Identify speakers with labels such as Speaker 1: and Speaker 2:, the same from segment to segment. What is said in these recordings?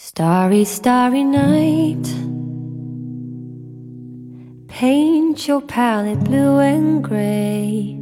Speaker 1: Starry, starry night. Paint your palette blue and gray.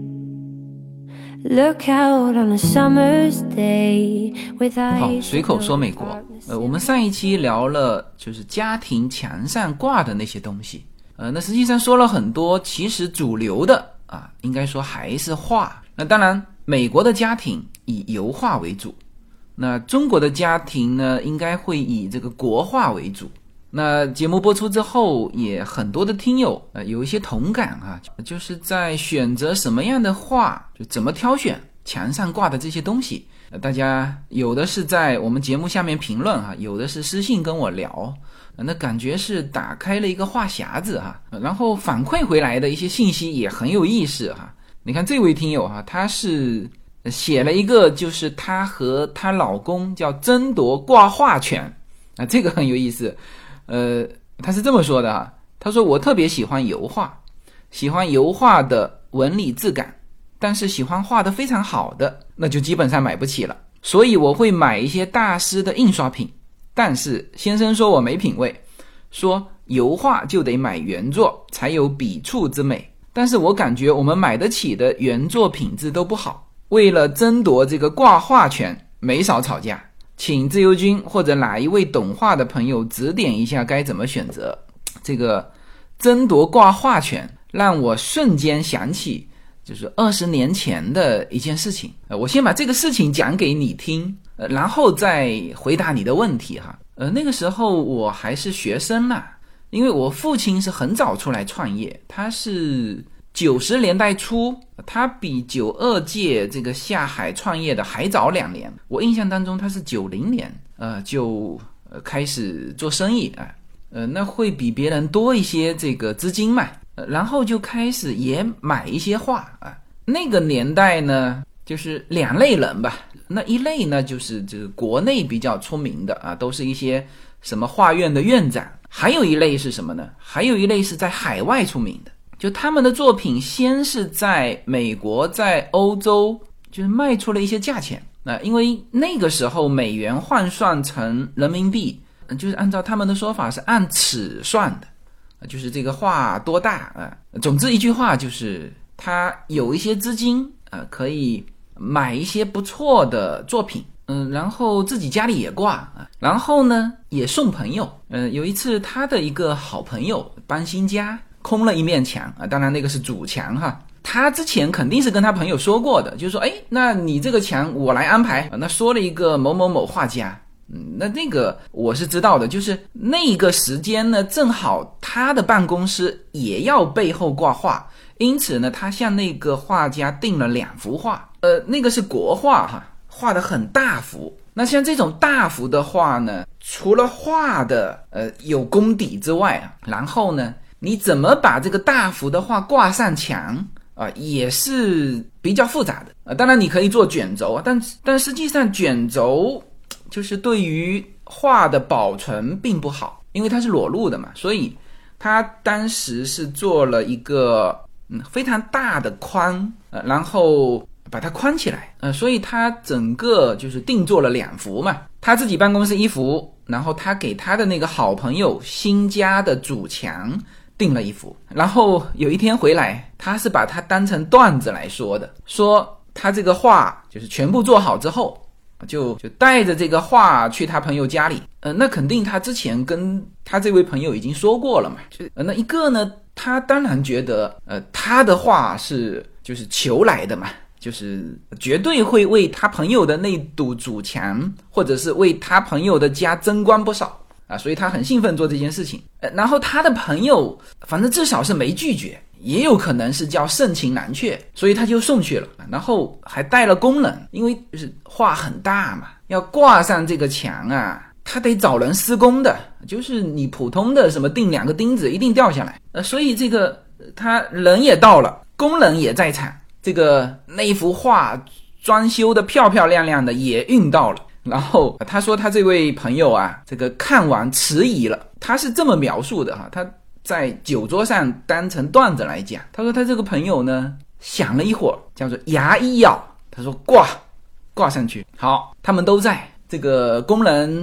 Speaker 1: Look out on a summer's day with eyes.
Speaker 2: 好，随口说美国。我们上一期聊了就是家庭墙上挂的那些东西。那实际上说了很多，其实主流的应该说还是画。那当然，美国的家庭以油画为主。那中国的家庭呢，应该会以这个国画为主。那节目播出之后，也很多的听友有一些同感就是在选择什么样的画，就怎么挑选墙上挂的这些东西。大家有的是在我们节目下面评论有的是私信跟我聊，那感觉是打开了一个话匣子然后反馈回来的一些信息也很有意思你看这位听友他是写了一个，就是她和她老公叫争夺挂画权这个很有意思。她是这么说的她说我特别喜欢油画，喜欢油画的纹理质感，但是喜欢画得非常好的，那就基本上买不起了。所以我会买一些大师的印刷品，但是先生说我没品位，说油画就得买原作才有笔触之美，但是我感觉我们买得起的原作品质都不好。为了争夺这个挂画权，没少吵架，请自由军或者哪一位懂画的朋友指点一下该怎么选择。这个争夺挂画权让我瞬间想起就是20年前的一件事情。我先把这个事情讲给你听，然后再回答你的问题那个时候我还是学生因为我父亲是很早出来创业，他是90年代初，他比92届这个下海创业的还早2年。我印象当中他是90年就开始做生意那会比别人多一些这个资金嘛，然后就开始也买一些画那个年代呢就是2类人吧，那一类呢就是这个国内比较出名的都是一些什么画院的院长。还有一类是什么呢？还有一类是在海外出名的，就他们的作品先是在美国在欧洲就是卖出了一些价钱因为那个时候美元换算成人民币就是按照他们的说法是按尺算的，就是这个画多大总之一句话就是他有一些资金可以买一些不错的作品然后自己家里也挂然后呢也送朋友有一次他的一个好朋友搬新家，空了一面墙当然那个是主墙他之前肯定是跟他朋友说过的，就是说那你这个墙我来安排那说了一个某某某画家那个我是知道的，就是那个时间呢正好他的办公室也要背后挂画，因此呢他向那个画家订了2幅画那个是国画画得很大幅。那像这种大幅的画呢，除了画的有功底之外然后呢你怎么把这个大幅的画挂上墙也是比较复杂的当然你可以做卷轴但实际上卷轴就是对于画的保存并不好，因为它是裸露的嘛，所以他当时是做了一个非常大的框然后把它框起来所以他整个就是定做了2幅嘛，他自己办公室1幅，然后他给他的那个好朋友新家的主墙定了1幅。然后有一天回来，他是把它当成段子来说的，说他这个画就是全部做好之后就带着这个画去他朋友家里那肯定他之前跟他这位朋友已经说过了嘛那一个呢他当然觉得他的画是就是求来的嘛，就是绝对会为他朋友的那堵主墙或者是为他朋友的家增光不少所以他很兴奋做这件事情然后他的朋友反正至少是没拒绝，也有可能是叫盛情难却，所以他就送去了，然后还带了工人，因为就是画很大嘛，要挂上这个墙他得找人施工的，就是你普通的什么钉2个钉子一定掉下来所以这个他人也到了，工人也在场，这个那幅画装修的漂漂亮亮的也运到了。然后他说他这位朋友这个看完迟疑了，他是这么描述的他在酒桌上当成段子来讲，他说他这个朋友呢想了一会儿，叫做牙一咬，他说挂上去。好，他们都在，这个工人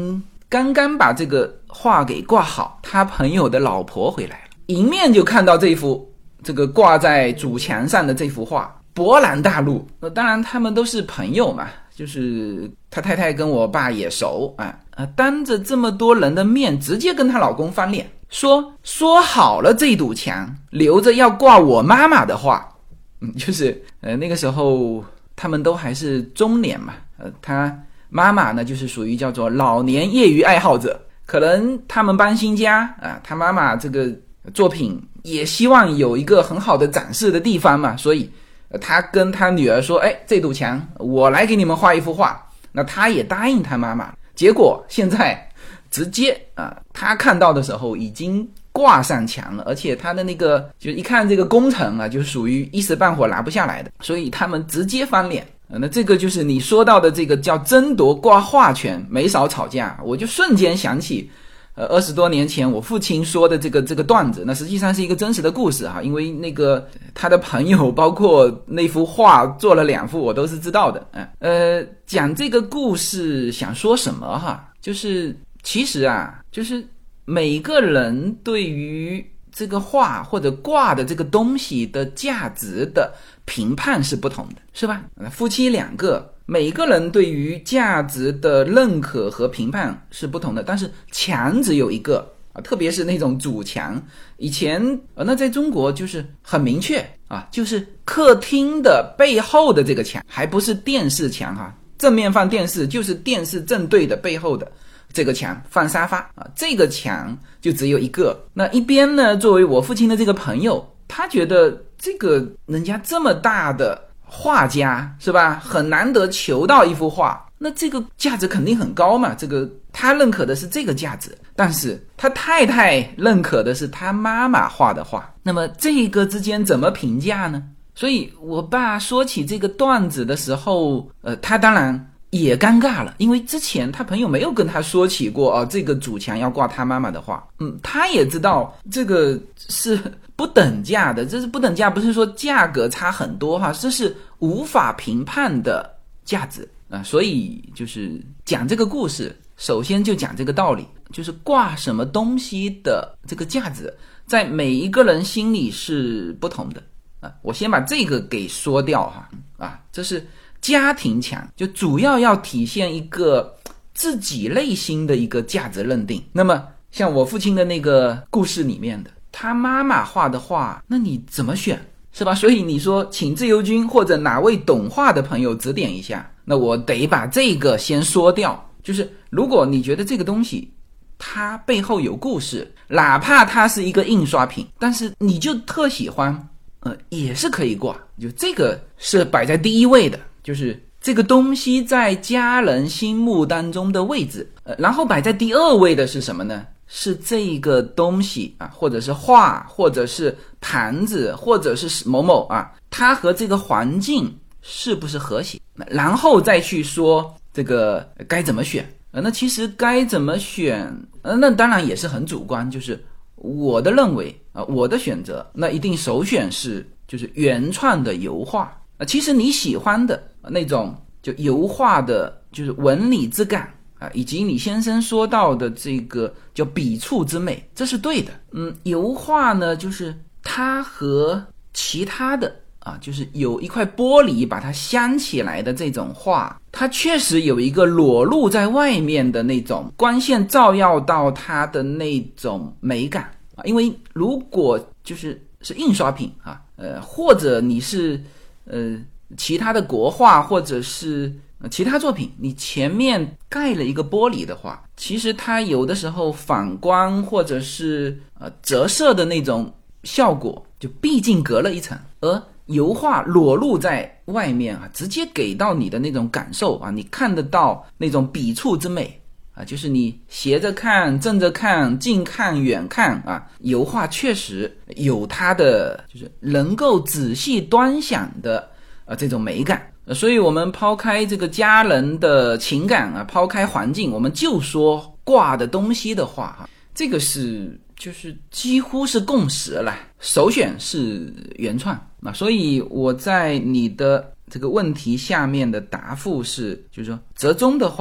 Speaker 2: 刚刚把这个画给挂好，他朋友的老婆回来了，迎面就看到这个挂在主墙上的这幅画，勃然大怒。当然他们都是朋友嘛，就是他太太跟我爸也熟当着这么多人的面直接跟她老公翻脸，说好了这堵墙留着要挂我妈妈的画。就是那个时候他们都还是中年嘛，他妈妈呢就是属于叫做老年业余爱好者，可能他们搬新家他妈妈这个作品也希望有一个很好的展示的地方嘛，所以他跟他女儿说，这堵墙我来给你们画一幅画。那他也答应他妈妈，结果现在直接他看到的时候已经挂上墙了，而且他的那个就一看这个工程就属于一时半会拿不下来的，所以他们直接翻脸。那这个就是你说到的这个叫争夺挂画权，没少吵架。我就瞬间想起20多年前我父亲说的这个段子，那实际上是一个真实的故事因为那个他的朋友包括那幅画做了2幅我都是知道的。讲这个故事想说什么就是其实就是每个人对于这个画或者挂的这个东西的价值的评判是不同的，是吧？夫妻2个每个人对于价值的认可和评判是不同的，但是墙只有一个特别是那种主墙。以前那在中国就是很明确就是客厅的背后的这个墙，还不是电视墙正面放电视，就是电视正对的背后的这个墙放沙发这个墙就只有一个。那一边呢，作为我父亲的这个朋友，他觉得这个人家这么大的画家是吧，很难得求到一幅画，那这个价值肯定很高嘛，这个他认可的是这个价值。但是他太太认可的是他妈妈画的画，那么这个之间怎么评价呢？所以我爸说起这个段子的时候他当然也尴尬了，因为之前他朋友没有跟他说起过这个主墙要挂他妈妈的画。他也知道这个是不等价的，这是不等价，不是说价格差很多这是无法评判的价值所以就是讲这个故事，首先就讲这个道理，就是挂什么东西的这个价值在每一个人心里是不同的我先把这个给说掉这是家庭墙，就主要体现一个自己内心的一个价值认定。那么像我父亲的那个故事里面的他妈妈画的画，那你怎么选是吧？所以你说请自由军或者哪位懂画的朋友指点一下，那我得把这个先说掉。就是如果你觉得这个东西它背后有故事，哪怕它是一个印刷品，但是你就特喜欢也是可以挂，就这个是摆在第一位的，就是这个东西在家人心目当中的位置。然后摆在第2位的是什么呢？是这个东西或者是画，或者是盘子，或者是某某它和这个环境是不是和谐，然后再去说这个该怎么选。那其实该怎么选那当然也是很主观，就是我的认为我的选择，那一定首选是就是原创的油画其实你喜欢的那种就油画的就是纹理质感以及你先生说到的这个叫笔触之美，这是对的。油画呢就是它和其他的就是有一块玻璃把它镶起来的这种画，它确实有一个裸露在外面的那种光线照耀到它的那种美感因为如果是印刷品或者你是其他的国画或者是其他作品，你前面盖了一个玻璃的话，其实它有的时候反光或者是折射的那种效果就毕竟隔了一层，而油画裸露在外面直接给到你的那种感受你看得到那种笔触之美就是你斜着看、正着看、近看、远看油画确实有它的就是能够仔细端详的这种美感。所以我们抛开这个家人的情感抛开环境，我们就说挂的东西的话这个是就是几乎是共识了，首选是原创所以我在你的这个问题下面的答复是，就是说折中的话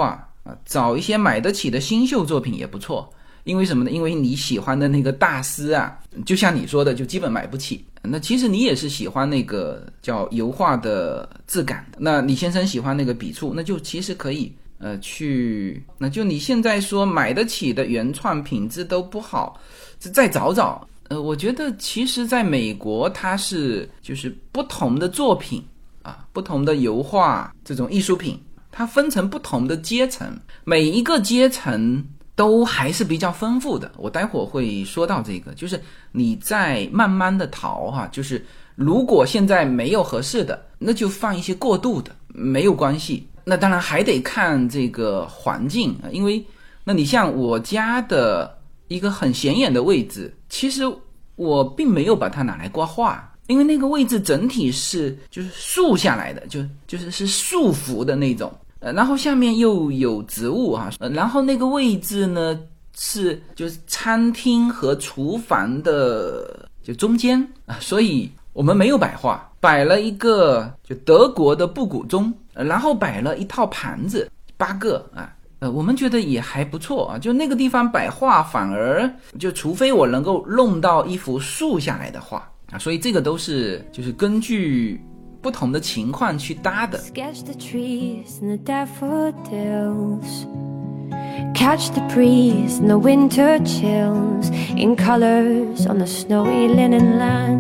Speaker 2: 找一些买得起的新秀作品也不错。因为什么呢？因为你喜欢的那个大师啊，就像你说的，就基本买不起。那其实你也是喜欢那个叫油画的质感的，那李先生喜欢那个笔触，那就其实可以那就你现在说买得起的原创品质都不好，再找找。我觉得其实在美国它是就是不同的作品啊，不同的油画这种艺术品，它分成不同的阶层，每一个阶层都还是比较丰富的。我待会儿会说到这个，就是你在慢慢的淘哈，就是如果现在没有合适的，那就放一些过渡的，没有关系。那当然还得看这个环境，因为那你像我家的一个很显眼的位置，其实我并没有把它拿来挂画，因为那个位置整体是就是竖下来的，就是束缚的那种。然后下面又有植物啊，然后那个位置呢是就是餐厅和厨房的就中间啊，所以我们没有摆画，摆了一个就德国的布谷钟，然后摆了一套盘子8个啊，我们觉得也还不错啊，就那个地方摆画反而就除非我能够弄到一幅竖下来的画啊，所以这个都是就是根据不同的情况去搭的。
Speaker 1: Sketch the trees and the daffodils, catch the breeze and the winter chills in colors on the snowy linen land.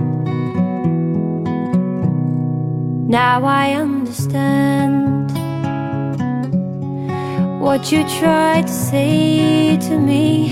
Speaker 1: Now I understand what you tried to say to me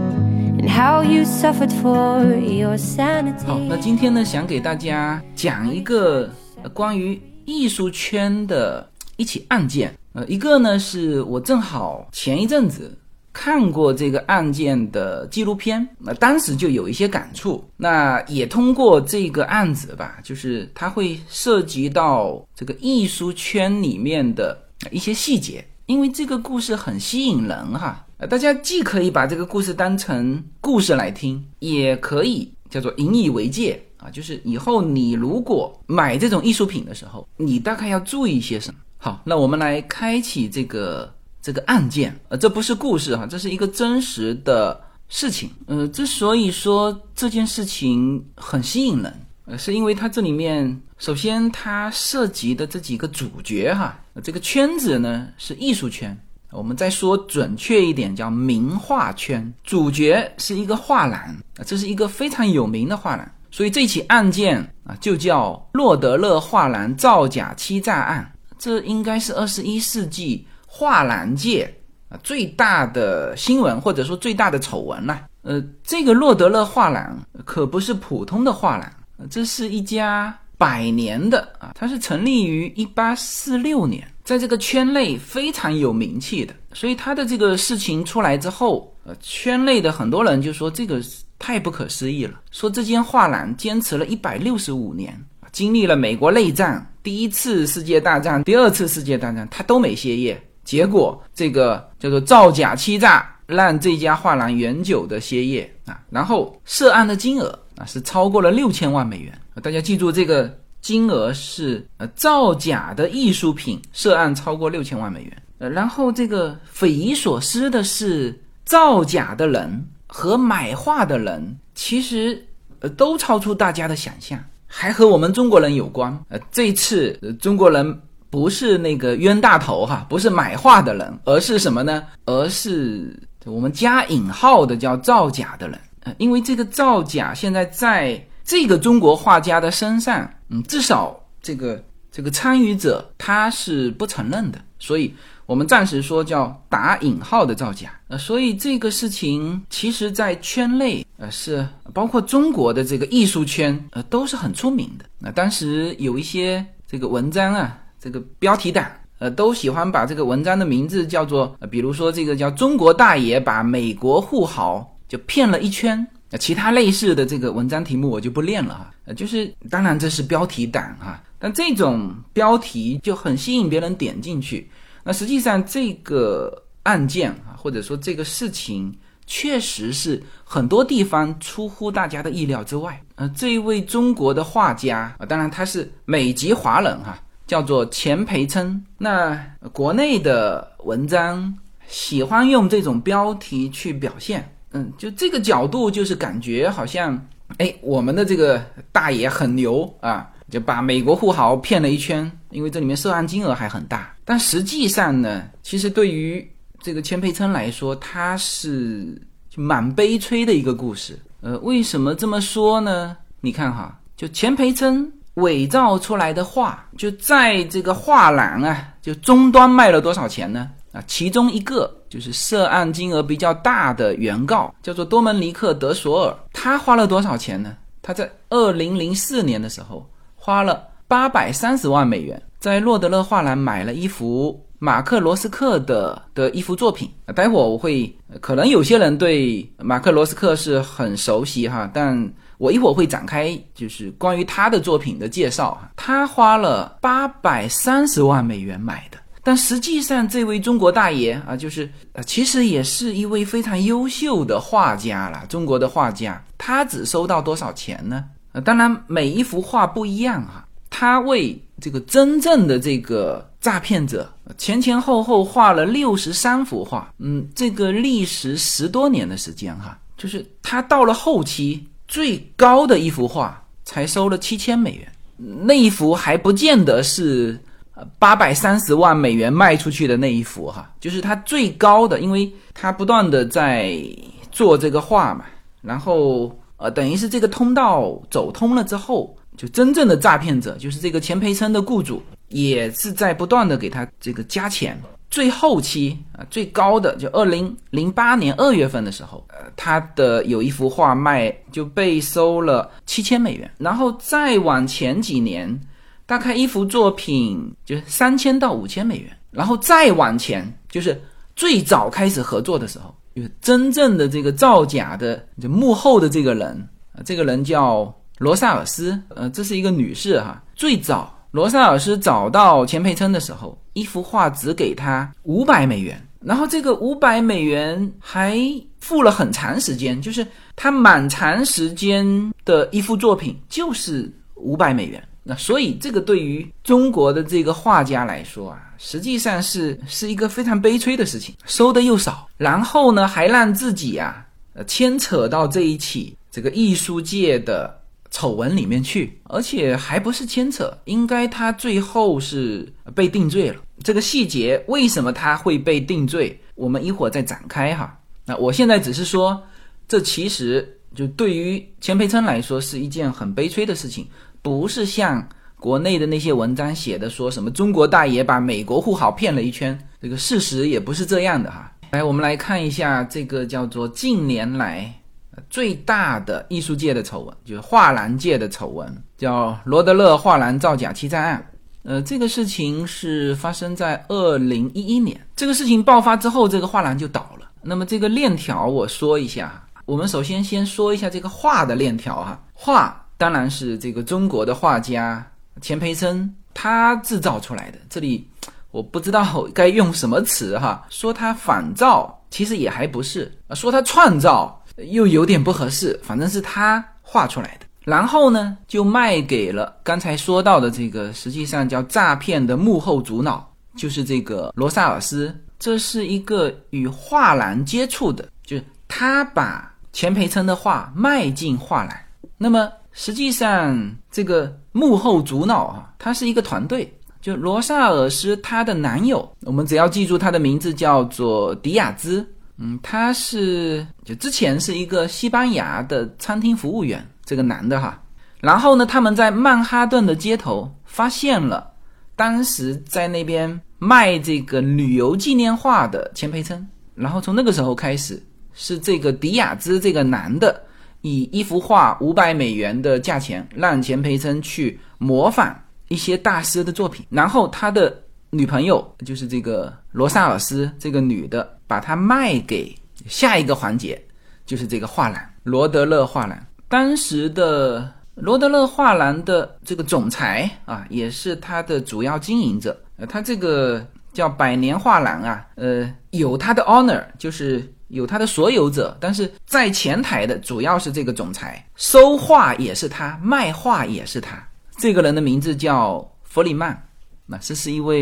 Speaker 1: and how you suffered for your sanity.
Speaker 2: 好，那今天呢想给大家讲一个关于艺术圈的一起案件。一个呢是我正好前一阵子看过这个案件的纪录片，当时就有一些感触。那也通过这个案子吧，就是它会涉及到这个艺术圈里面的一些细节，因为这个故事很吸引人哈。大家既可以把这个故事当成故事来听，也可以叫做引以为戒啊，就是以后你如果买这种艺术品的时候，你大概要注意一些什么。好，那我们来开启这个案件，这不是故事哈，这是一个真实的事情。之所以说这件事情很吸引人，是因为它这里面首先它涉及的这几个主角哈，这个圈子呢是艺术圈，我们再说准确一点叫名画圈，主角是一个画廊，这是一个非常有名的画廊，所以这起案件啊就叫洛德勒画廊造假欺诈案。这应该是21世纪画廊界最大的新闻，或者说最大的丑闻了。这个洛德勒画廊可不是普通的画廊，这是一家100年的啊，它是成立于1846年，在这个圈内非常有名气的。所以它的这个事情出来之后，圈内的很多人就说这个太不可思议了，说这间画廊坚持了165年，经历了美国内战、第一次世界大战、第二次世界大战，它都没歇业。结果这个叫做造假欺诈，让这家画廊永久的歇业啊。然后涉案的金额啊是超过了6000万美元。大家记住这个金额是造假的艺术品涉案超过6000万美元。然后这个匪夷所思的是，造假的人和买画的人其实都超出大家的想象，还和我们中国人有关。这次中国人不是那个冤大头哈，不是买画的人，而是什么呢？而是我们加引号的叫造假的人。因为这个造假现在在这个中国画家的身上，至少这个参与者他是不承认的，所以我们暂时说叫打引号的造假。所以这个事情其实在圈内是包括中国的这个艺术圈都是很出名的。当时有一些这个文章啊，这个标题党都喜欢把这个文章的名字叫做比如说这个叫中国大爷把美国富豪就骗了一圈。其他类似的这个文章题目我就不念了哈，就是当然这是标题党哈，但这种标题就很吸引别人点进去。那实际上这个案件啊，或者说这个事情确实是很多地方出乎大家的意料之外。这一位中国的画家当然他是美籍华人哈，叫做钱培琛。那国内的文章喜欢用这种标题去表现。就这个角度就是感觉好像我们的这个大爷很牛啊，就把美国富豪骗了一圈，因为这里面涉案金额还很大。但实际上呢，其实对于这个钱培琛来说，他是蛮悲催的一个故事。为什么这么说呢？你看哈，就钱培琛伪造出来的画，就在这个画廊啊，就终端卖了多少钱呢？其中一个就是涉案金额比较大的原告，叫做多门尼克·德索尔，他花了多少钱呢？他在2004年的时候花了830万美元，在洛德勒画廊买了一幅马克·罗斯克的一幅作品。待会儿我会，可能有些人对马克·罗斯克是很熟悉哈，但我一会儿会展开就是关于他的作品的介绍。他花了830万美元买的。但实际上这位中国大爷啊，就是其实也是一位非常优秀的画家啦，中国的画家。他只收到多少钱呢？当然每一幅画不一样啊，他为这个真正的这个诈骗者前前后后画了63幅画，这个历时10多年的时间哈，就是他到了后期最高的一幅画才收了7000美元，那一幅还不见得是830万美元卖出去的那一幅哈，就是他最高的，因为他不断的在做这个画嘛，然后等于是这个通道走通了之后，就真正的诈骗者就是这个钱培琛的雇主也是在不断的给他这个加钱。最后期最高的就2008年2月份的时候，他的有一幅画卖就被收了7000美元，然后再往前几年大概一幅作品就3000到5000美元，然后再往前就是最早开始合作的时候，就是真正的这个造假的就幕后的这个人叫罗萨尔斯，这是一个女士哈。最早罗萨尔斯找到钱培琛的时候，一幅画只给他500美元，然后这个500美元还付了很长时间，就是他蛮长时间的一幅作品就是500美元。那所以这个对于中国的这个画家来说啊，实际上是一个非常悲催的事情，收的又少，然后呢还让自己牵扯到这一起这个艺术界的丑闻里面去，而且还不是牵扯，应该他最后是被定罪了。这个细节为什么他会被定罪，我们一会儿再展开哈。那我现在只是说，这其实就对于钱培琛来说是一件很悲催的事情，不是像国内的那些文章写的说什么中国大爷把美国富豪骗了一圈，这个事实也不是这样的哈。来，我们来看一下这个叫做近年来最大的艺术界的丑闻，就是画廊界的丑闻，叫罗德勒画廊造假欺诈案。这个事情是发生在2011年，这个事情爆发之后，这个画廊就倒了。那么这个链条我说一下，我们首先说一下这个画的链条哈。画当然是这个中国的画家钱培琛他制造出来的，这里我不知道该用什么词哈，说他仿造其实也还不是，说他创造又有点不合适，反正是他画出来的。然后呢就卖给了刚才说到的这个实际上叫诈骗的幕后主脑，就是这个罗萨尔斯。这是一个与画廊接触的，就是他把钱培琛的画卖进画廊。那么实际上这个幕后主脑他是一个团队，就罗萨尔斯他的男友，我们只要记住他的名字叫做迪亚兹，他是就之前是一个西班牙的餐厅服务员，这个男的哈。然后呢他们在曼哈顿的街头发现了当时在那边卖这个旅游纪念画的钱培琛，然后从那个时候开始是这个迪亚兹这个男的以一幅画500美元的价钱让钱培琛去模仿一些大师的作品，然后他的女朋友就是这个罗萨尔斯这个女的把他卖给下一个环节，就是这个画廊罗德勒画廊。当时的罗德勒画廊的这个总裁也是他的主要经营者，他这个叫百年画廊有他的 owner， 就是有他的所有者，但是在前台的主要是这个总裁，收画也是他，卖画也是他。这个人的名字叫弗里曼，这是一位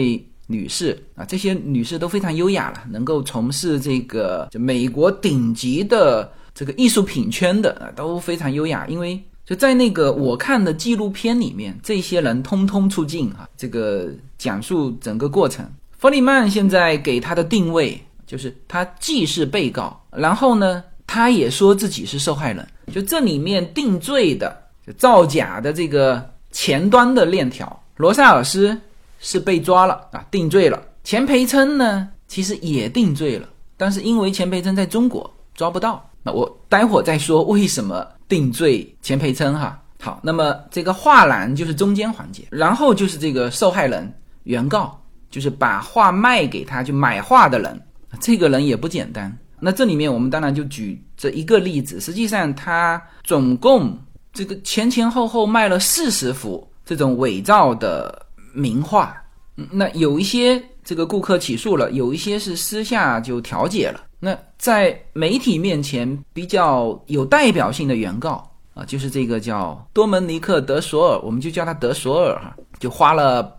Speaker 2: 女士啊，这些女士都非常优雅了，能够从事这个就美国顶级的这个艺术品圈的啊，都非常优雅。因为就在那个我看的纪录片里面，这些人通通出镜啊，这个讲述整个过程。弗里曼现在给他的定位就是他既是被告，然后呢他也说自己是受害人，就这里面定罪的就造假的这个前端的链条，罗萨尔斯是被抓了啊，定罪了。钱培琛呢其实也定罪了，但是因为钱培琛在中国抓不到，那我待会儿再说为什么定罪钱培琛哈。好，那么这个画廊就是中间环节，然后就是这个受害人原告，就是把画卖给他就买画的人，这个人也不简单。那这里面我们当然就举这一个例子，实际上他总共这个前后后卖了40幅这种伪造的名画。那有一些这个顾客起诉了，有一些是私下就调解了。那在媒体面前比较有代表性的原告啊，就是这个叫多门尼克·德索尔，我们就叫他德索尔哈，就花了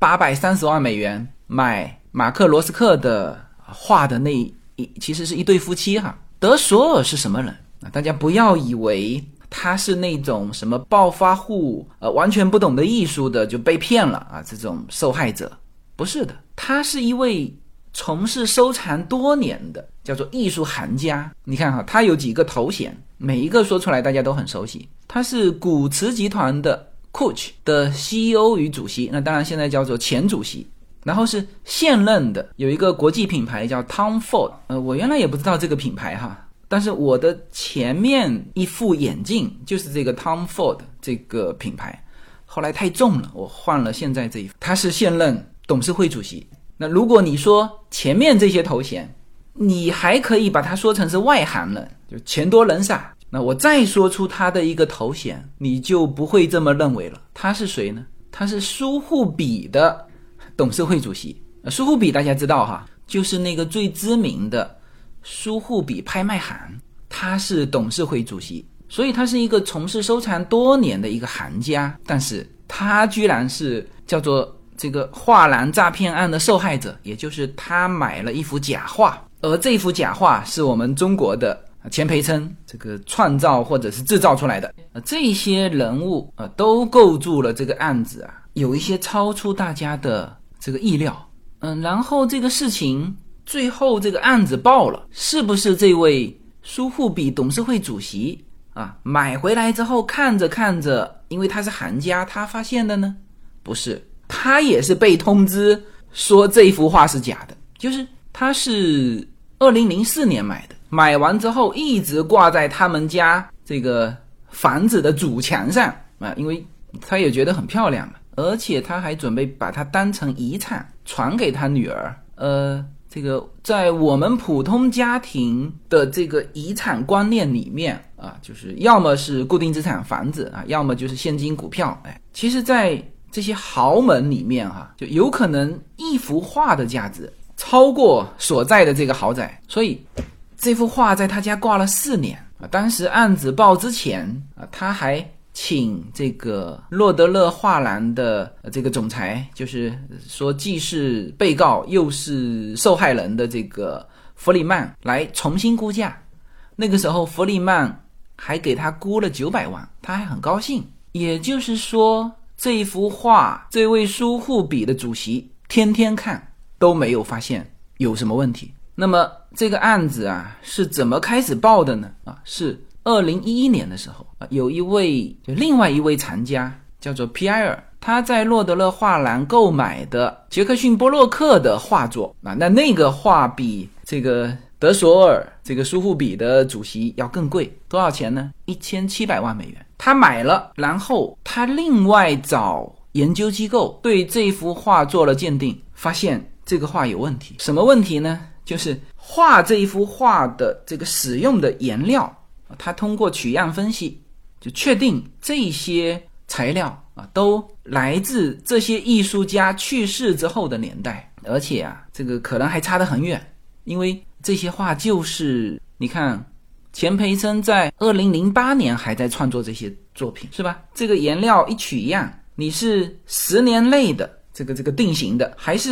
Speaker 2: 830万美元买马克·罗斯克的画的其实是一对夫妻哈。德索尔是什么人？大家不要以为他是那种什么暴发户，完全不懂得艺术的就被骗了啊，这种受害者不是的，他是一位从事收藏多年的叫做艺术行家。你看哈，他有几个头衔，每一个说出来大家都很熟悉。他是古驰集团的 Coach 的 CEO 与主席，那当然现在叫做前主席。然后是现任的有一个国际品牌叫 Tom Ford， 我原来也不知道这个品牌哈，但是我的前面一副眼镜就是这个 Tom Ford 这个品牌，后来太重了，我换了现在这一副。他是现任董事会主席。那如果你说前面这些头衔，你还可以把它说成是外行人，就钱多人傻。那我再说出他的一个头衔，你就不会这么认为了。他是谁呢？他是苏富比的董事会主席。苏富比大家知道哈，就是那个最知名的苏富比拍卖行，他是董事会主席，所以他是一个从事收藏多年的一个行家。但是他居然是叫做这个画廊诈骗案的受害者，也就是他买了一幅假画，而这幅假画是我们中国的钱培琛这个创造或者是制造出来的。这些人物都构筑了这个案子啊，有一些超出大家的这个意料。然后这个事情最后这个案子爆了，是不是这位苏富比董事会主席啊买回来之后看着看着，因为他是行家，他发现的呢？不是，他也是被通知说这幅画是假的，就是他是2004年买的，买完之后一直挂在他们家这个房子的主墙上啊，因为他也觉得很漂亮嘛，而且他还准备把它当成遗产传给他女儿。这个在我们普通家庭的这个遗产观念里面啊，就是要么是固定资产房子啊，要么就是现金股票。其实在这些豪门里面就有可能一幅画的价值超过所在的这个豪宅，所以这幅画在他家挂了4年啊。当时案子报之前啊，他还请这个洛德勒画廊的这个总裁，就是说既是被告又是受害人的这个弗里曼来重新估价。那个时候弗里曼还给他估了900万，他还很高兴。也就是说这一幅画，这位苏富比的主席天天看都没有发现有什么问题。那么这个案子啊是怎么开始报的呢？是2011年的时候，有另外一位藏家叫做皮埃尔，他在洛德勒画廊购买的杰克逊波洛克的画作那个画比这个德索尔这个苏富比的主席要更贵，多少钱呢？1700万美元。他买了，然后他另外找研究机构对这幅画做了鉴定，发现这个画有问题。什么问题呢？就是画这一幅画的这个使用的颜料，他通过取样分析就确定这些材料都来自这些艺术家去世之后的年代，而且这个可能还差得很远，因为这些画就是你看钱培琛在2008年还在创作这些作品，是吧？这个颜料一取样，你是10年内的这个定型的，还是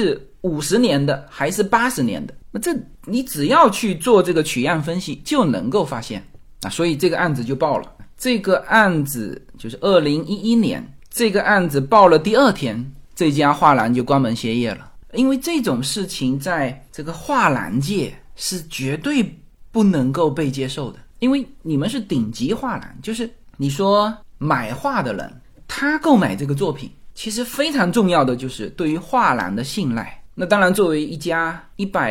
Speaker 2: 50年的还是80年的，那这你只要去做这个取样分析就能够发现啊，所以这个案子就报了。这个案子就是2011年，这个案子报了第2天，这家画廊就关门歇业了。因为这种事情在这个画廊界是绝对不能够被接受的，因为你们是顶级画廊，就是你说买画的人他购买这个作品，其实非常重要的就是对于画廊的信赖。那当然作为一家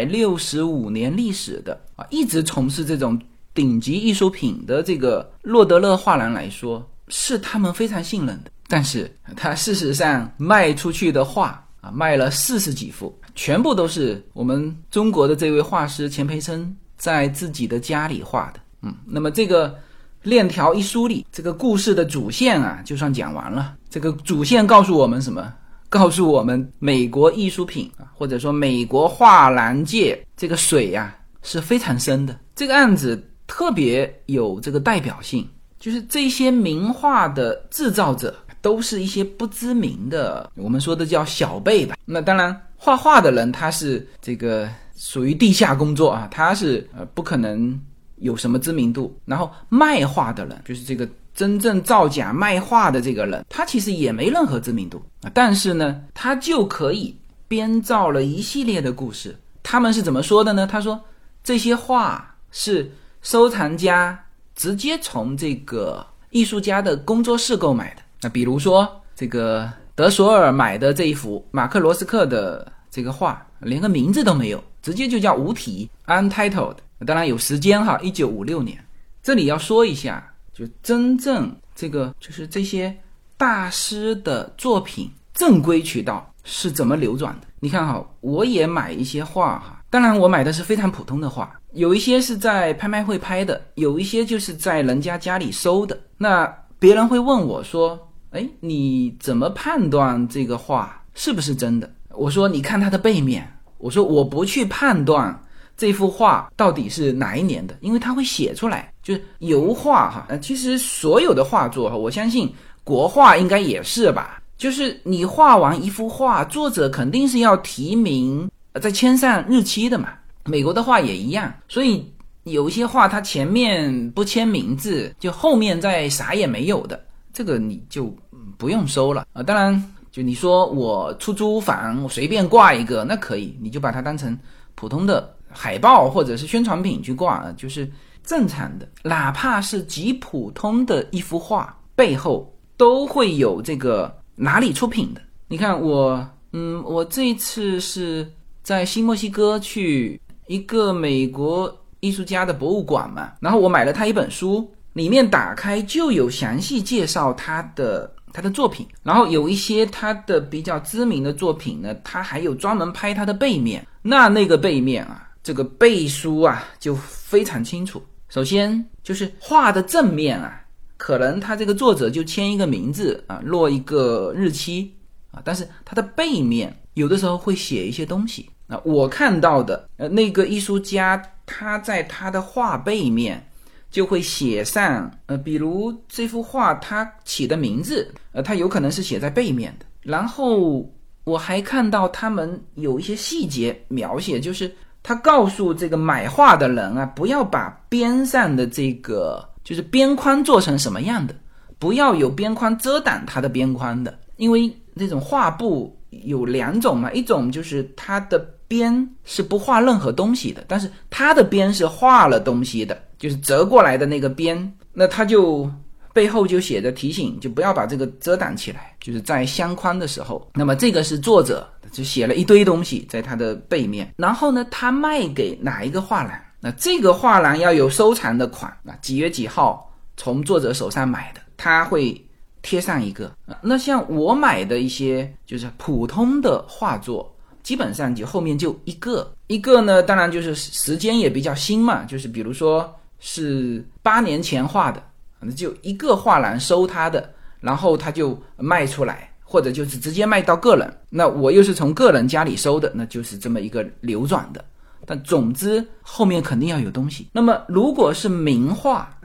Speaker 2: 165年历史的一直从事这种顶级艺术品的这个洛德勒画廊来说，是他们非常信任的。但是他事实上卖出去的画卖了40几幅，全部都是我们中国的这位画师钱培生在自己的家里画的。那么这个链条一梳理，这个故事的主线就算讲完了。这个主线告诉我们什么？告诉我们美国艺术品或者说美国画廊界这个水是非常深的。这个案子特别有这个代表性，就是这些名画的制造者都是一些不知名的，我们说的叫小辈吧。那当然画画的人他是这个属于地下工作他是不可能有什么知名度。然后卖画的人，就是这个真正造假卖画的这个人，他其实也没任何知名度但是呢他就可以编造了一系列的故事。他们是怎么说的呢？他说这些画是收藏家直接从这个艺术家的工作室购买的。那比如说这个德索尔买的这一幅马克罗斯克的这个画，连个名字都没有，直接就叫无题 Untitled。 当然有时间1956年。这里要说一下，就真正这个就是这些大师的作品正规渠道是怎么流转的。你看我也买一些画当然我买的是非常普通的画，有一些是在拍卖会拍的，有一些就是在人家家里收的。那别人会问我说你怎么判断这个画是不是真的？我说你看它的背面。我说我不去判断这幅画到底是哪一年的，因为它会写出来。就是油画其实所有的画作我相信国画应该也是吧，就是你画完一幅画，作者肯定是要提名再签上日期的嘛。美国的画也一样，所以有一些画它前面不签名字，就后面再啥也没有的，这个你就不用收了当然就你说我出租房我随便挂一个那可以，你就把它当成普通的海报或者是宣传品去挂就是正常的。哪怕是极普通的一幅画，背后都会有这个哪里出品的。你看我这一次是在新墨西哥去一个美国艺术家的博物馆嘛，然后我买了他一本书，里面打开就有详细介绍他的作品，然后有一些他的比较知名的作品呢，他还有专门拍他的背面。那个背面这个背书就非常清楚。首先就是画的正面可能他这个作者就签一个名字落一个日期但是他的背面有的时候会写一些东西。我看到的那个艺术家他在他的画背面就会写上比如这幅画他起的名字他有可能是写在背面的。然后我还看到他们有一些细节描写，就是他告诉这个买画的人不要把边上的这个就是边框做成什么样的，不要有边框遮挡它的边框的。因为这种画布有2种嘛，一种就是它的边是不画任何东西的，但是它的边是画了东西的，就是折过来的那个边，那它就背后就写着提醒，就不要把这个遮挡起来，就是在相框的时候。那么这个是作者就写了一堆东西在它的背面。然后呢他卖给哪一个画廊，那这个画廊要有收藏的款几月几号从作者手上买的，他会贴上一个。那像我买的一些就是普通的画作，基本上就后面就一个呢，当然就是时间也比较新嘛，就是比如说是8年前画的，就一个画廊收他的，然后他就卖出来，或者就是直接卖到个人，那我又是从个人家里收的，那就是这么一个流转的。但总之后面肯定要有东西。那么如果是名画，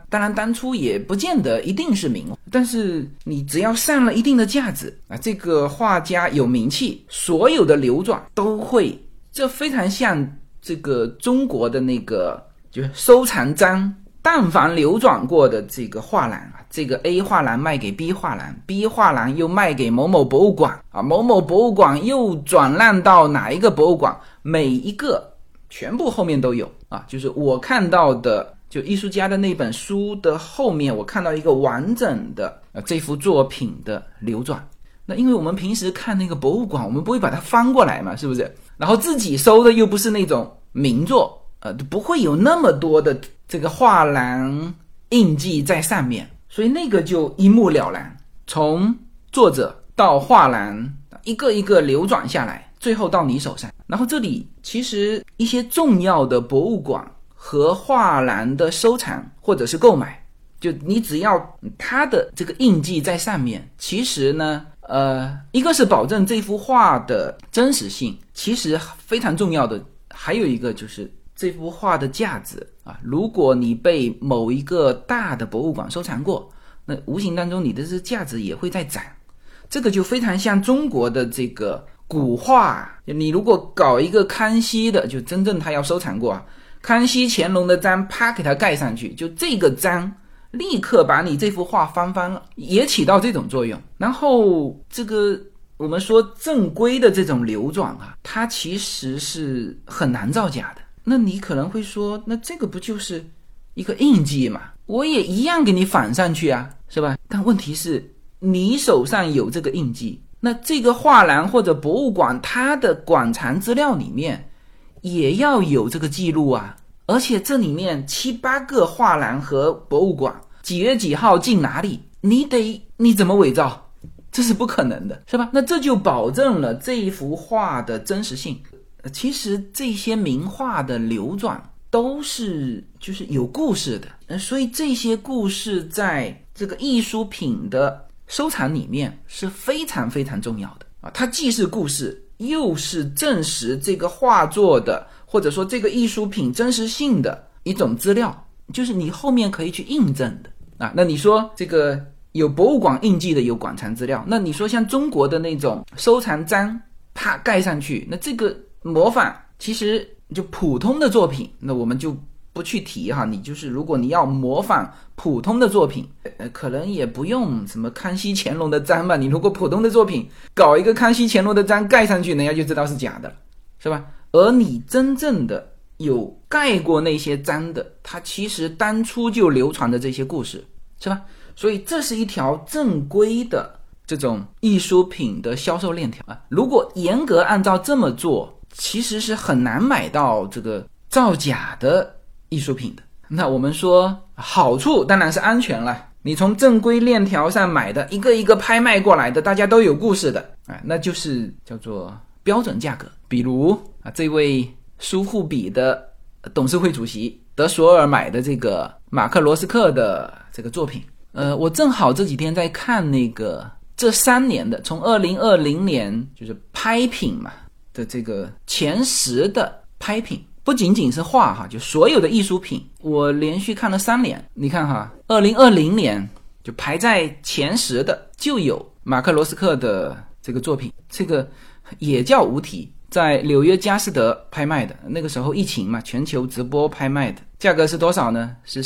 Speaker 2: 当然当初也不见得一定是名，但是你只要上了一定的价值啊，这个画家有名气，所有的流转都会，这非常像这个中国的那个就是收藏章，但凡流转过的这个画廊啊，这个 A 画廊卖给 B 画廊， B 画廊又卖给某某博物馆啊，某某博物馆又转让到哪一个博物馆，每一个全部后面都有啊，就是我看到的就艺术家的那本书的后面，我看到一个完整的这幅作品的流转。那因为我们平时看那个博物馆，我们不会把它翻过来嘛，是不是？然后自己收的又不是那种名作，不会有那么多的这个画廊印记在上面，所以那个就一目了然，从作者到画廊一个一个流转下来，最后到你手上。然后这里其实一些重要的博物馆和画廊的收藏或者是购买，就你只要它的这个印记在上面，其实呢一个是保证这幅画的真实性，其实非常重要的还有一个就是这幅画的价值啊。如果你被某一个大的博物馆收藏过，那无形当中你的这价值也会在涨。这个就非常像中国的这个古画，你如果搞一个康熙的，就真正他要收藏过啊，康熙乾隆的章啪给它盖上去，就这个章立刻把你这幅画翻翻了，也起到这种作用。然后这个我们说正规的这种流转啊，它其实是很难造假的。那你可能会说，那这个不就是一个印记嘛，我也一样给你反上去啊，是吧？但问题是你手上有这个印记，那这个画廊或者博物馆它的馆藏资料里面也要有这个记录啊，而且这里面7、8个画廊和博物馆几月几号进哪里，你怎么伪造？这是不可能的，是吧？那这就保证了这一幅画的真实性。其实这些名画的流转都是就是有故事的，所以这些故事在这个艺术品的收藏里面是非常非常重要的啊！它既是故事，又是证实这个画作的或者说这个艺术品真实性的一种资料，就是你后面可以去印证的啊。那你说这个有博物馆印记的有馆藏资料，那你说像中国的那种收藏章啪盖上去，那这个模仿其实就普通的作品，那我们就不去提哈。你就是如果你要模仿普通的作品，可能也不用什么康熙乾隆的章吧，你如果普通的作品搞一个康熙乾隆的章盖上去，人家就知道是假的了，是吧？而你真正的有盖过那些章的，它其实当初就流传的这些故事，是吧？所以这是一条正规的这种艺术品的销售链条啊。如果严格按照这么做，其实是很难买到这个造假的艺术品的。那我们说好处当然是安全了，你从正规链条上买的，一个一个拍卖过来的，大家都有故事的啊，那就是叫做标准价格。比如啊，这位苏富比的董事会主席德索尔买的这个马克罗斯克的这个作品，我正好这几天在看那个这3年的，从2020年就是拍品嘛的这个前10的拍品，不仅仅是画哈，就所有的艺术品，我连续看了3年。你看哈，2020年就排在前10的就有马克罗斯克的这个作品，这个也叫无题，在纽约佳士得拍卖的，那个时候疫情嘛，全球直播拍卖的，价格是多少呢？是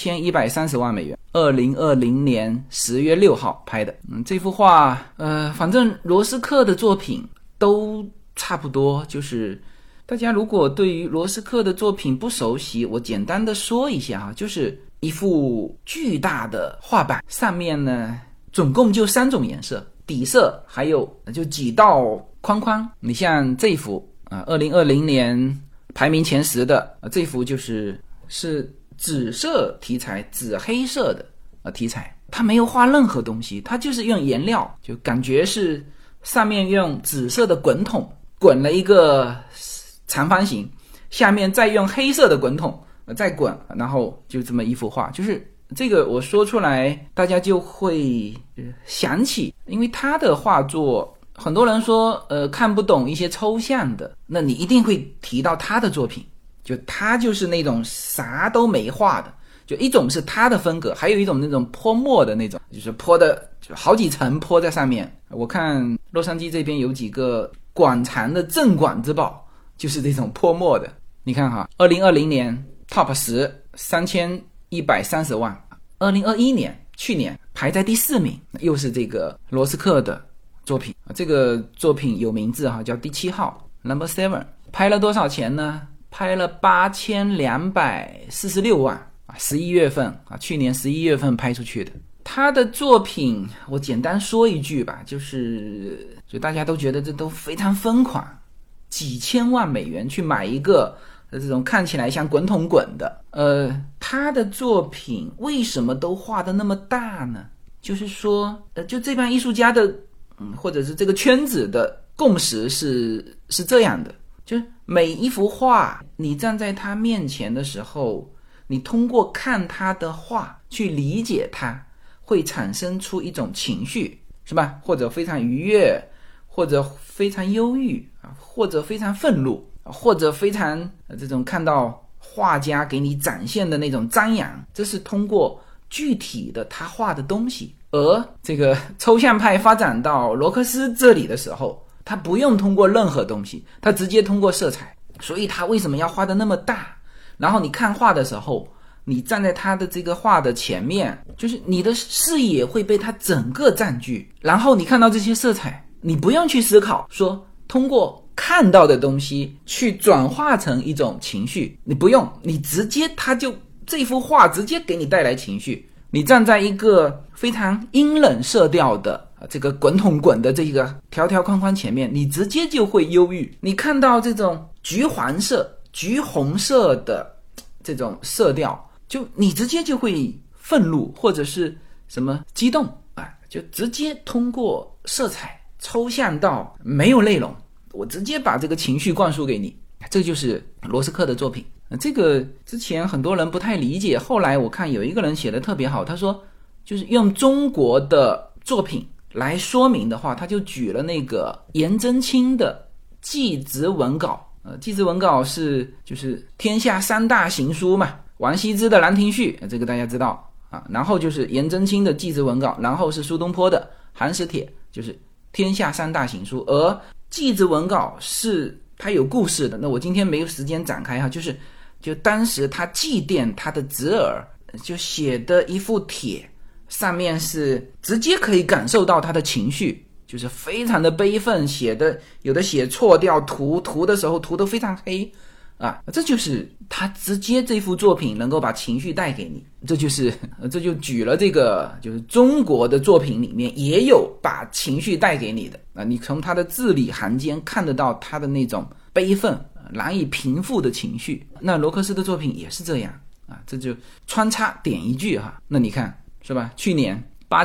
Speaker 2: 3130万美元。2020年10月6号拍的。这幅画反正罗斯克的作品都差不多，就是大家如果对于罗斯克的作品不熟悉，我简单的说一下哈，就是一幅巨大的画板，上面呢总共就3种颜色，底色还有就几道框框。你像这幅2020年排名前10的这幅是紫色题材，紫黑色的题材，它没有画任何东西，它就是用颜料，就感觉是上面用紫色的滚筒滚了一个长方形，下面再用黑色的滚筒再滚，然后就这么一幅画。就是这个我说出来大家就会想起，因为他的画作很多人说看不懂一些抽象的，那你一定会提到他的作品，就他就是那种啥都没画的， 就一种是他的风格，还有一种那种泼墨的那种，就是泼的就好几层泼在上面。我看洛杉矶这边有几个馆藏的镇馆之宝就是这种泼墨的。你看哈，2020年 Top 10 3130万，2021年去年排在第4名，又是这个罗斯克的作品。这个作品有名字哈，叫第7号 Number 7， 拍了多少钱呢？拍了8246万，11月份啊，去年11月份拍出去的。他的作品我简单说一句吧，就大家都觉得这都非常疯狂，几千万美元去买一个这种看起来像滚筒滚的。他的作品为什么都画得那么大呢？就是说就这帮艺术家的或者是这个圈子的共识是这样的，就是每一幅画你站在他面前的时候，你通过看他的画去理解他，会产生出一种情绪，是吧？或者非常愉悦，或者非常忧郁，或者非常愤怒，或者非常这种看到画家给你展现的那种张扬，这是通过具体的他画的东西。而这个抽象派发展到罗克斯这里的时候，他不用通过任何东西，他直接通过色彩。所以他为什么要画得那么大？然后你看画的时候，你站在他的这个画的前面，就是你的视野会被他整个占据，然后你看到这些色彩，你不用去思考说通过看到的东西去转化成一种情绪，你不用，你直接他就这幅画直接给你带来情绪。你站在一个非常阴冷色调的这个滚筒滚的这个条条框框前面，你直接就会忧郁。你看到这种橘黄色、橘红色的这种色调，就你直接就会愤怒或者是什么激动啊，就直接通过色彩抽象到没有内容，我直接把这个情绪灌输给你。这就是罗斯克的作品。这个之前很多人不太理解，后来我看有一个人写的特别好，他说就是用中国的作品来说明的话，他就举了那个颜真卿的祭侄文稿。祭侄文稿就是天下3大行书嘛，王羲之的兰亭序，这个大家知道啊，然后就是颜真卿的祭侄文稿，然后是苏东坡的寒食帖，就是天下3大行书。而祭侄文稿是它有故事的，那我今天没有时间展开哈，就当时他祭奠他的侄儿，就写的一副帖，上面是直接可以感受到他的情绪，就是非常的悲愤，写的有的写错掉，涂的时候涂得非常黑啊，这就是他直接这幅作品能够把情绪带给你。这就举了这个就是中国的作品里面也有把情绪带给你的啊，你从他的字里行间看得到他的那种悲愤难以平复的情绪。那罗克斯的作品也是这样啊，这就穿插点一句哈。那你看是吧？去年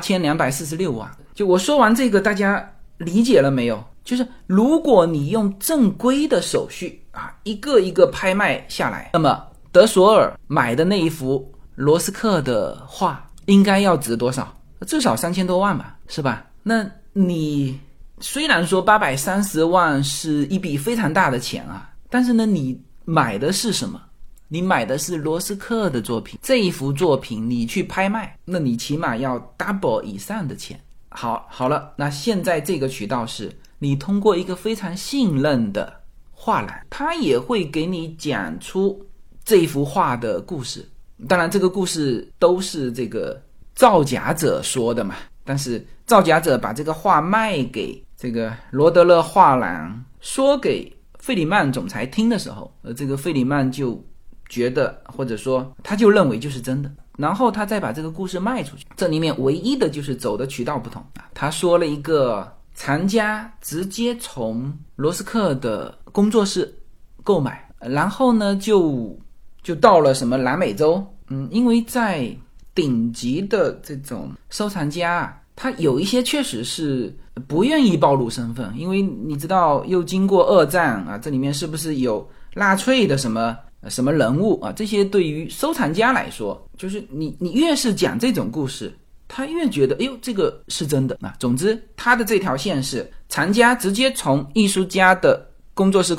Speaker 2: 8246万。就我说完这个，大家理解了没有？就是如果你用正规的手续啊，一个一个拍卖下来，那么德索尔买的那一幅罗斯克的画应该要值多少？至少3000多万吧，是吧？那你虽然说830万是一笔非常大的钱啊，但是呢，你买的是什么？你买的是罗斯克的作品，这一幅作品你去拍卖，那你起码要 double 以上的钱。好了，那现在这个渠道是你通过一个非常信任的画廊，他也会给你讲出这一幅画的故事。当然这个故事都是这个造假者说的嘛，但是造假者把这个画卖给这个罗德勒画廊，说给费里曼总裁听的时候，这个费里曼就觉得，或者说他就认为就是真的，然后他再把这个故事卖出去。这里面唯一的就是走的渠道不同。他说了一个藏家直接从罗斯克的工作室购买，然后呢就到了什么南美洲。因为在顶级的这种收藏家，他有一些确实是不愿意暴露身份，因为你知道又经过二战啊，这里面是不是有纳粹的什么人物啊？这些对于收藏家来说，就是你越是讲这种故事，他越觉得哎呦这个是真的啊。总之他的这条线是藏家直接从艺术家的工作室购买，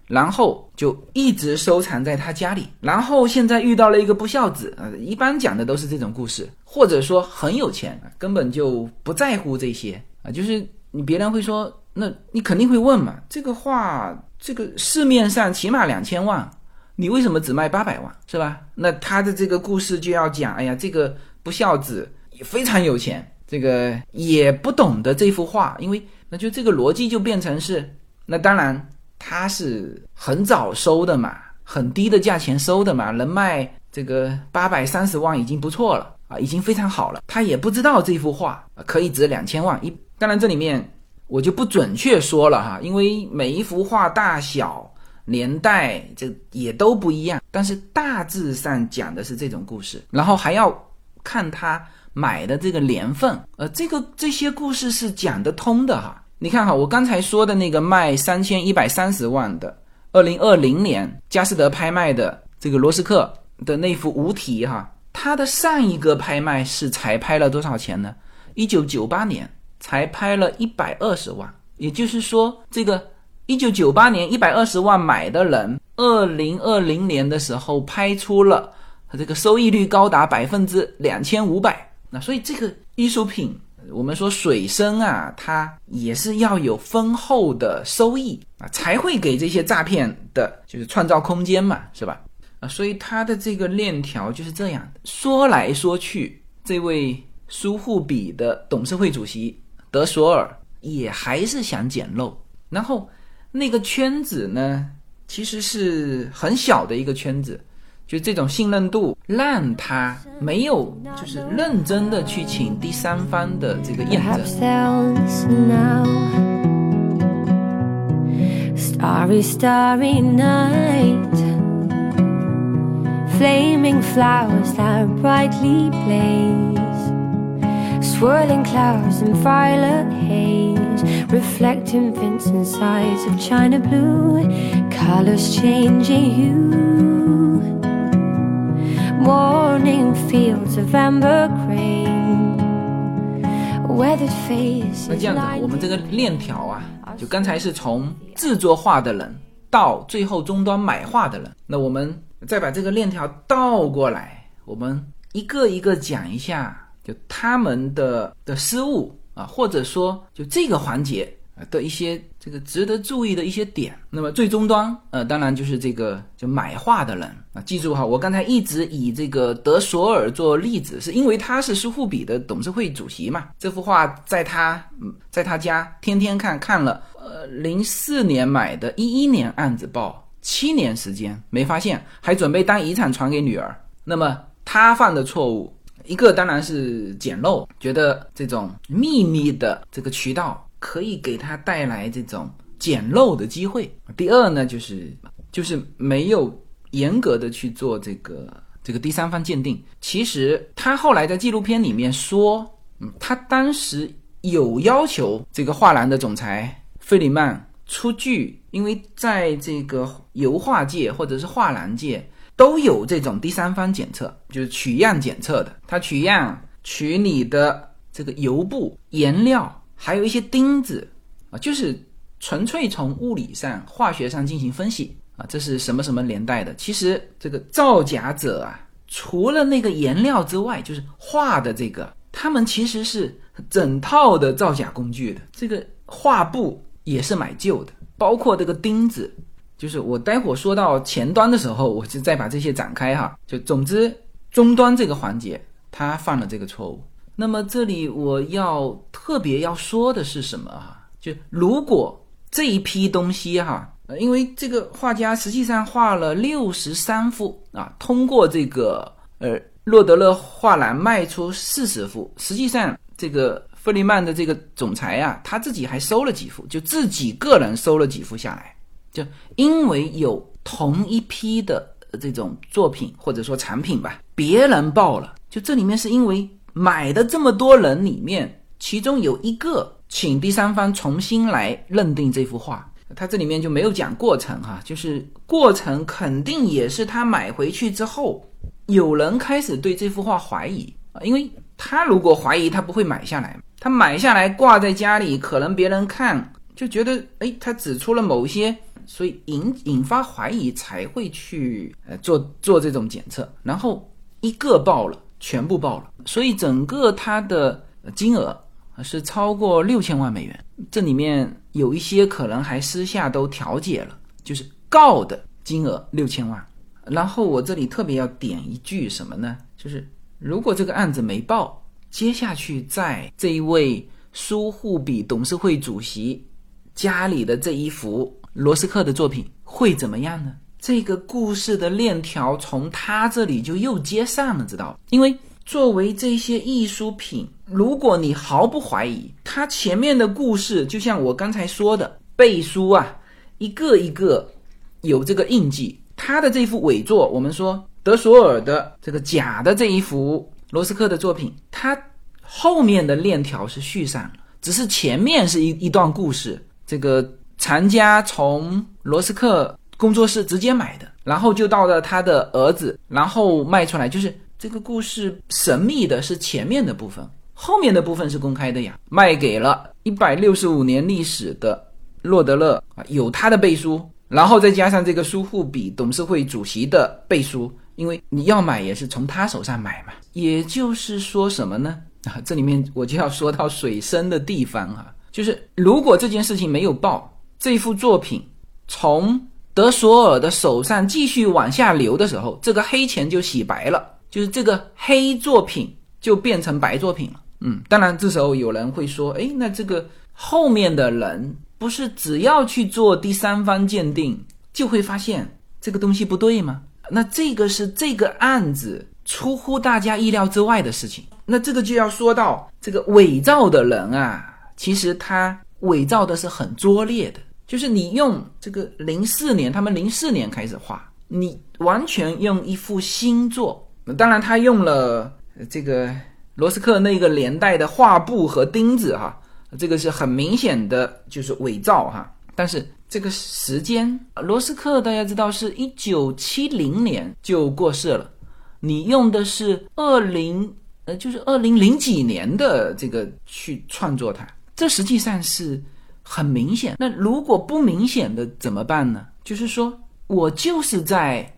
Speaker 2: 然后就一直收藏在他家里，然后现在遇到了一个不孝子，一般讲的都是这种故事，或者说很有钱，根本就不在乎这些就是你别人会说，那你肯定会问嘛，这个画这个市面上起码2000万，你为什么只卖800万，是吧？那他的这个故事就要讲，哎呀，这个不孝子也非常有钱，这个也不懂得这幅画，因为那就这个逻辑就变成是，那当然他是很早收的嘛，很低的价钱收的嘛，能卖这个830万已经不错了已经非常好了。他也不知道这幅画可以值2000万。当然这里面我就不准确说了因为每一幅画大小、年代这也都不一样，但是大致上讲的是这种故事，然后还要看他买的这个年份，这些故事是讲得通的你看我刚才说的那个卖3130万的2020年佳士得拍卖的这个罗斯克的那幅无题它的上一个拍卖是才拍了多少钱呢？1998年才拍了120万，也就是说这个1998年120万买的人2020年的时候拍出了这个收益率高达2500%，那所以这个艺术品我们说水深它也是要有丰厚的收益才会给这些诈骗的就是创造空间嘛，是吧？所以它的这个链条就是这样的。说来说去，这位苏富比的董事会主席德索尔也还是想捡漏，然后那个圈子呢其实是很小的一个圈子，就这种信任度让他没有就是认真的去请第三方的这个验证。
Speaker 1: Starry, starry night, flaming flowers that brightly blaze, swirling clouds in violet haze, reflecting Vincent sides of china blue, colors changing hue, morning fields of amber grain, weathered faces.
Speaker 2: 那这样子我们这个链条就刚才是从制作画的人到最后终端买画的人，那我们再把这个链条倒过来，我们一个一个讲一下就他们的失误或者说就这个环节的一些这个值得注意的一些点。那么最终端当然就是这个就买画的人记住我刚才一直以这个德索尔做例子，是因为他是苏富比的董事会主席嘛，这幅画在他家天天看了04年买的11年案子报7年时间没发现，还准备当遗产传给女儿。那么他犯的错误一个当然是捡漏，觉得这种秘密的这个渠道可以给他带来这种捡漏的机会。第二呢就是没有严格的去做这个第三方鉴定。其实他后来在纪录片里面说他当时有要求这个画廊的总裁费里曼出具，因为在这个油画界或者是画廊界都有这种第三方检测，就是取样检测的。他取样取你的这个油布、颜料还有一些钉子就是纯粹从物理上化学上进行分析这是什么什么年代的。其实这个造假者除了那个颜料之外，就是画的这个他们其实是整套的造假工具的。这个画布也是买旧的，包括这个钉子，就是我待会说到前端的时候我就再把这些展开就总之终端这个环节他犯了这个错误。那么这里我要特别要说的是什么就如果这一批东西因为这个画家实际上画了63幅通过这个洛德勒画廊卖出40幅，实际上这个费利曼的这个总裁他自己还收了几幅，就自己个人收了几幅下来，就因为有同一批的这种作品或者说产品吧，别人报了，就这里面是因为买的这么多人里面其中有一个请第三方重新来认定这幅画，他这里面就没有讲过程就是过程肯定也是他买回去之后有人开始对这幅画怀疑因为他如果怀疑他不会买下来，他买下来挂在家里，可能别人看就觉得他指出了某些所以引发怀疑才会去做这种检测，然后一个报了，全部报了，所以整个它的金额是超过6000万美元。这里面有一些可能还私下都调解了，就是告的金额6000万。然后我这里特别要点一句什么呢，就是如果这个案子没报，接下去在这一位苏富比董事会主席家里的这一幅罗斯克的作品会怎么样呢？这个故事的链条从他这里就又接上了，知道？因为作为这些艺术品，如果你毫不怀疑，它前面的故事就像我刚才说的背书啊，一个一个有这个印记。他的这幅伪作，我们说德索尔的这个假的这一幅罗斯克的作品，它后面的链条是续上了，只是前面是一段故事，这个藏家从罗斯克工作室直接买的，然后就到了他的儿子，然后卖出来，就是这个故事神秘的是前面的部分，后面的部分是公开的呀，卖给了165年历史的洛德勒，有他的背书，然后再加上这个苏富比董事会主席的背书，因为你要买也是从他手上买嘛。也就是说什么呢？这里面我就要说到水深的地方啊，就是如果这件事情没有报，这幅作品从德索尔的手上继续往下流的时候，这个黑钱就洗白了，就是这个黑作品就变成白作品了。当然这时候有人会说，那这个后面的人不是只要去做第三方鉴定就会发现这个东西不对吗？那这个是这个案子出乎大家意料之外的事情。那这个就要说到这个伪造的人啊，其实他伪造的是很拙劣的，就是你用这个04年，他们04年开始画，你完全用一幅新作，当然他用了这个罗斯克那个年代的画布和钉子哈，这个是很明显的就是伪造哈。但是这个时间，罗斯克大家知道是1970年就过世了，你用的是20几年的这个去创作它，这实际上是很明显。那如果不明显的怎么办呢？就是说我就是在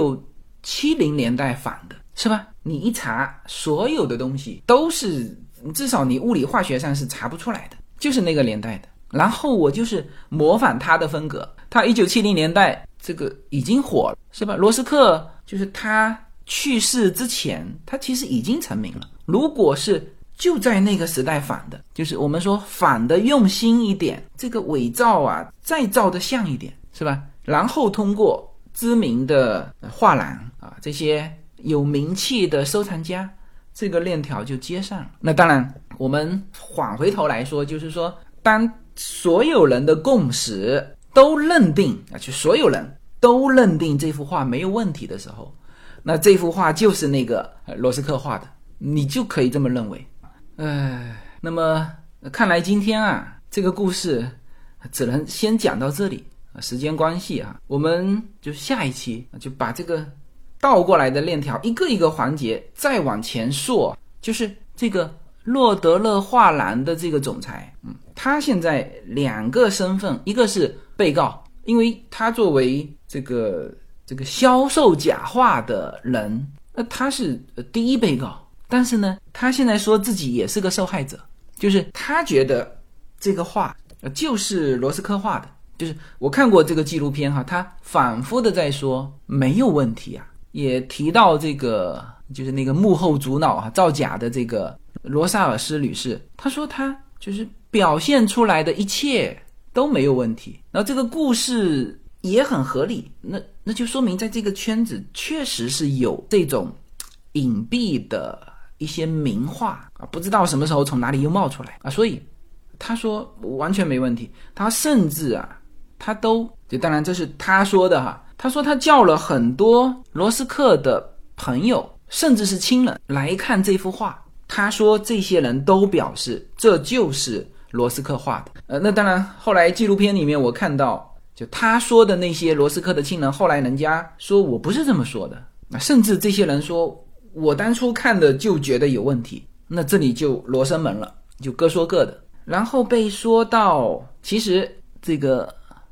Speaker 2: 1970年代仿的，是吧？你一查所有的东西都是，至少你物理化学上是查不出来的，就是那个年代的。然后我就是模仿他的风格，他1970年代这个已经火了，是吧？罗斯克就是他去世之前，他其实已经成名了。如果是就在那个时代仿的，就是我们说仿的用心一点，这个伪造啊再造的像一点，是吧？然后通过知名的画廊啊，这些有名气的收藏家，这个链条就接上了。那当然我们返回头来说，就是说当所有人的共识都认定就所有人都认定这幅画没有问题的时候，那这幅画就是那个罗斯克画的，你就可以这么认为。那么看来今天啊，这个故事只能先讲到这里，时间关系啊，我们就下一期就把这个倒过来的链条一个一个环节再往前溯，就是这个洛德勒画廊的这个总裁，他现在2个身份，一个是被告，因为他作为这个销售假画的人，那他是第一被告，但是呢，他现在说自己也是个受害者，就是他觉得这个画就是罗斯克画的，就是我看过这个纪录片哈，他反复的在说没有问题啊，也提到这个就是那个幕后主脑啊，造假的这个罗萨尔斯女士，他说他就是表现出来的一切都没有问题，然后这个故事也很合理，那就说明在这个圈子确实是有这种隐蔽的一些名画啊，不知道什么时候从哪里又冒出来啊，所以他说完全没问题。他甚至啊，他都就当然这是他说的哈，他说他叫了很多罗斯克的朋友，甚至是亲人来看这幅画，他说这些人都表示这就是罗斯克画的。那当然后来纪录片里面我看到，就他说的那些罗斯克的亲人，后来人家说我不是这么说的，甚至这些人说我当初看的就觉得有问题，那这里就罗生门了，就各说各的。然后被说到其实这个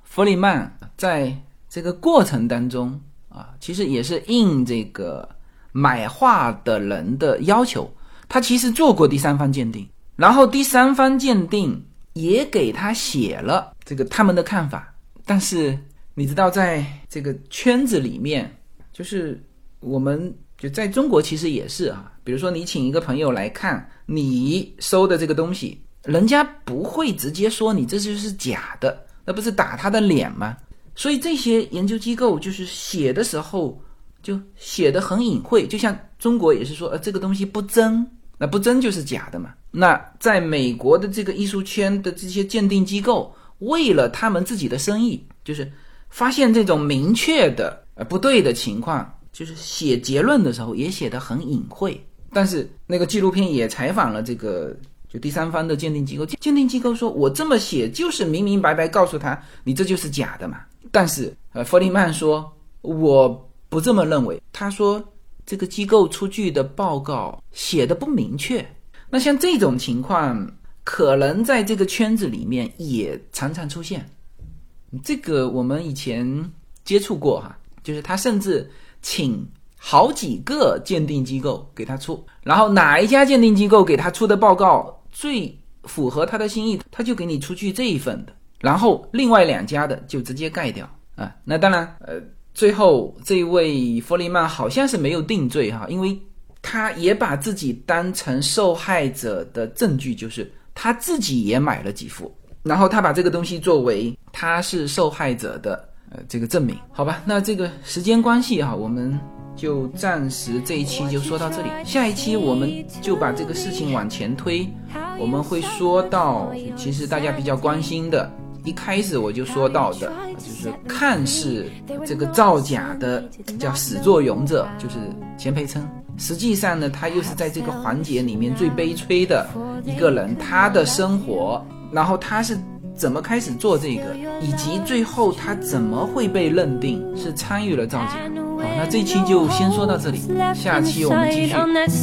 Speaker 2: 弗里曼在这个过程当中啊，其实也是应这个买画的人的要求，他其实做过第三方鉴定，然后第三方鉴定也给他写了这个他们的看法。但是你知道在这个圈子里面，就是我们就在中国其实也是啊，比如说你请一个朋友来看你收的这个东西，人家不会直接说你这就是假的，那不是打他的脸吗？所以这些研究机构就是写的时候就写得很隐晦，就像中国也是说这个东西不真，那不真就是假的嘛。那在美国的这个艺术圈的这些鉴定机构，为了他们自己的生意，就是发现这种明确的不对的情况，就是写结论的时候也写得很隐晦。但是那个纪录片也采访了这个就第三方的鉴定机构，鉴定机构说我这么写就是明明白白告诉他你这就是假的嘛。但是弗里曼说我不这么认为，他说这个机构出具的报告写的不明确。那像这种情况可能在这个圈子里面也常常出现，这个我们以前接触过哈，就是他甚至请好几个鉴定机构给他出，然后哪一家鉴定机构给他出的报告最符合他的心意，他就给你出具这一份的，然后另外2家的就直接盖掉啊。那当然最后这位弗里曼好像是没有定罪哈，因为他也把自己当成受害者的证据，就是他自己也买了几幅，然后他把这个东西作为他是受害者的这个证明。好吧，那这个时间关系哈，我们就暂时这一期就说到这里，下一期我们就把这个事情往前推，我们会说到其实大家比较关心的，一开始我就说到的，就是看似这个造假的叫始作俑者，就是钱培琛，实际上呢他又是在这个环节里面最悲催的一个人，他的生活，然后他是怎么开始做这个，以及最后他怎么会被认定是参与了造假。好，那这期就先说到这里，下期我们继续。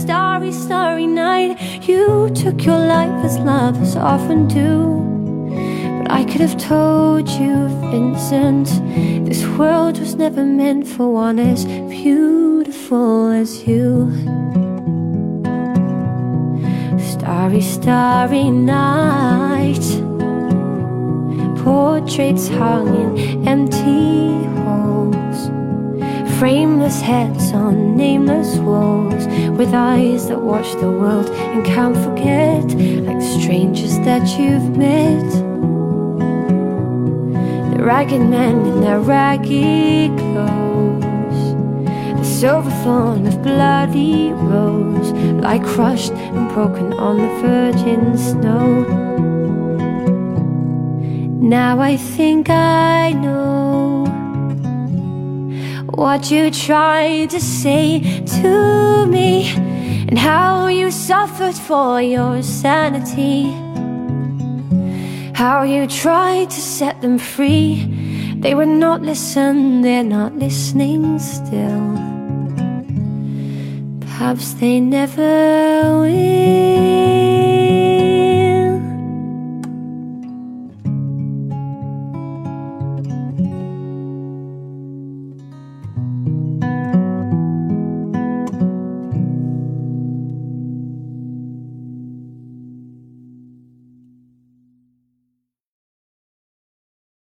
Speaker 1: I could have told you, Vincent, this world was never meant for one as beautiful as you. Starry, starry night, portraits hung in empty halls, frameless heads on nameless walls, with eyes that watch the world and can't forget, like strangers that you've met. The ragged men in their ragged clothes, the silver thorn of bloody rose, lie crushed and broken on the virgin snow. Now I think I know what you tried to say to me, and how you suffered for your sanity, how you tried to set them free. They would not listen, they're not listening still. Perhaps they never will.